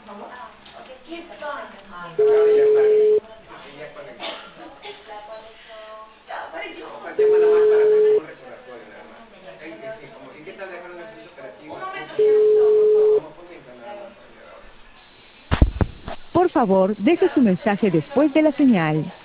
Por favor, deje su mensaje después de la señal.